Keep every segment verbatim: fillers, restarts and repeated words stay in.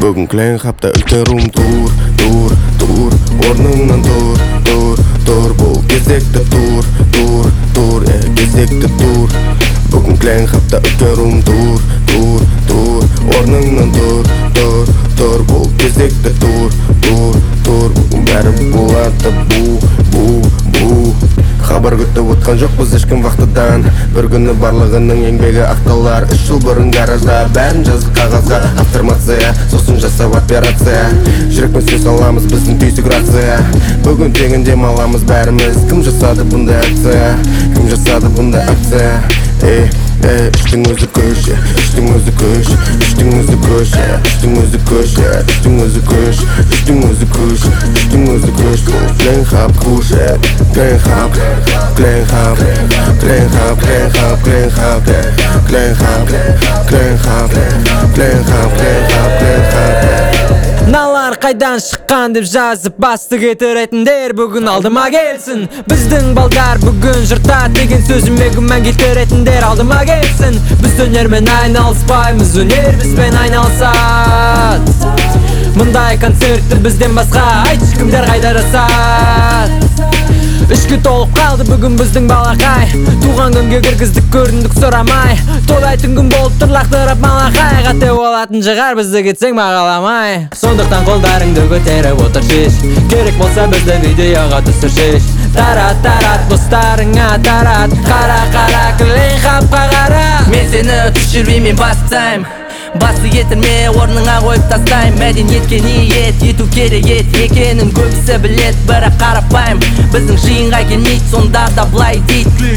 Бүгін кілең қапта үлкен рум тур, тур, тур. Орныңнан тур, тур, тур. Бұл кезекті тур, тур, тур, е, кезекті тур. Бүгін кілең қапта үлкен рум тур, тур, тур. Орныңнан тур, тур, тур. Бұл кезекті тур, тур, тур. Бүгін бәрі болады бу, бу, бу. Хабар күтіп отқан жоқпыз ешкім вақтыдан. Бір күні барлығының еңбегі ақталар. Үш жыл бұрын гаражда бәрін жаздық қағазға. Аффирмация, сосын жасап операция. Жүрекпен сөз аламыз біздің түйсік рация. Бүгін тегін демаламыз бәріміз. Кім жасады бұндай акция? Кім жасады бұндай акция? Эй, эй, үштің өзі көш, үштің өзі көш, үштің өзі көш, үштің өзі көш, үштің өзі көш, үштің өзі көш, үштің өзі көш. Кілең қап көш, кілең қап, кілең қап, кілең қап, кілең қап, кілең қап, кілең қап, кілең қап, кілең қап, кілең қап, кілең қап. Налар қайдан шыққан деп жазып басты кетіретіндер бүгін алдыма келсін. Біздің балдар бүгін жұрта деген сөзіме күмән кетіретіндер алдыма келсін. Біз өнермен айналыспаймыз, өнер бізбен айналысады. Мұндай концертті бізден басқа айтшы кімдер қайда жасады. Ішкі толып қалды бүгін біздің балақай. Туған күнге кіргіздік көріндік сұрамай. Тойлайтын күн болып тұр лақтырып малақай. Қате болатын шығар бізді кетсең мағаламай. Сондықтан қолдарыңды көтеріп отыр шеш. Керек болса бізді видеоға түсір шеш. Тарат, тарат, достарыңа тарат. Қара, қара, кілең қапқа қара. Мен сені түсірбеймен бастайм. Басы кетірме орныңа қойып тастайм. Мәдениетке ниет ету керек ет екенін көбісі білет, бірақ қарапайым. Біздің жиынға келмейді, сонда да былай дейді.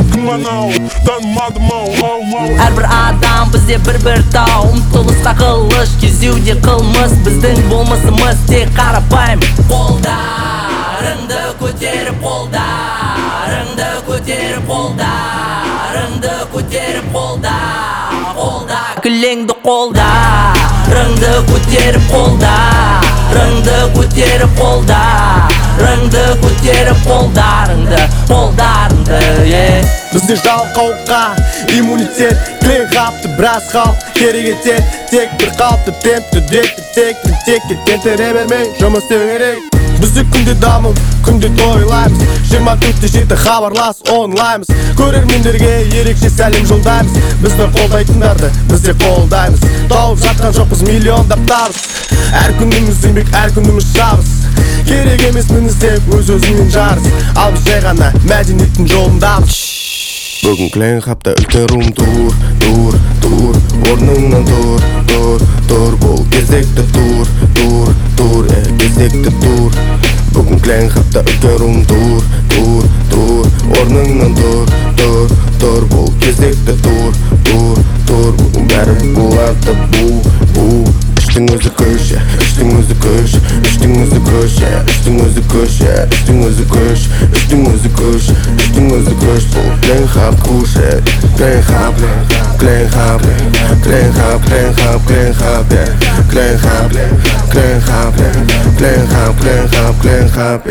Әрбір адам бізде бір-бір тау. Ұмтылысқа қылыш, кезеуде қылмыс. Біздің болмысымыз тек қарапайым. Қолдарыңды көтеріп, қолдарыңды көтеріп, қолдарыңды көтеріп, қолда, қолда. Кілеңді қолда, рыңды көтеріп қолда, рыңды көтеріп қолда, рыңды көтеріп қолдарыңды, қолдарыңды, е. Бізде жалқауға иммунитет, кілең қапты біраз халық керек етеді. Тек бір қалыпты темпті детті тек текке тентіре бермей жұмыс істеу керек. Бізде күнде дамып, күнде тойлаймыз. Жиырма төртте жеті хабарлас онлаймыз. Көрермендерге ерекше сәлем жолдаймыз. Бізді қолдайтындарды бізде қолдаймыз. Тауып жатқан жоқпыз миллиондап табыс. Әр күніміз еңбек, әр күніміз шабыс. Керек емес мін іздеп өз-өзіңмен жарыс. Ал біз жай ғана мәдениеттің жолындамыз. Бүгін кілең қапта үлкен рум тур, тур, тур. Орныңнан тур, тур, тур. Бұл кезекті тур, тур, тур, е, кезекті тур. Бүгін кілең қапта үлкен рум тур, тур, тур. Орныңнан тур, тур, тур. Бұл кезекті тур, тур, тур. Бүгін бәрі болады бу, бу. Үштің өзі көш, үштің өзі көш, үштің өзі көш, үштің өзі көш, үштің өзі көш, үштің өзі көш, үштің өзі көш. Бұл кілең қап көш, кілең қап, кілең қап, кілең қап, кілең қап, кілең қап, кілең қап, кілең қап, кілең қап, кілең қап, кілең қап.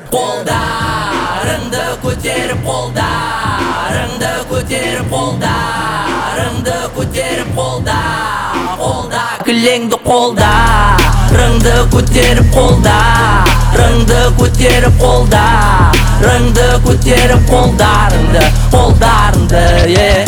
Қолдарыңды көтеріп, қолдарыңды көтеріп, қолдарыңды көтеріп, қолда, қолда. Кілеңді қолда, рыңды көтеріп қолда, рыңды көтеріп қолда, рыңды көтеріп қолдарыңды, қолдарыңды, е.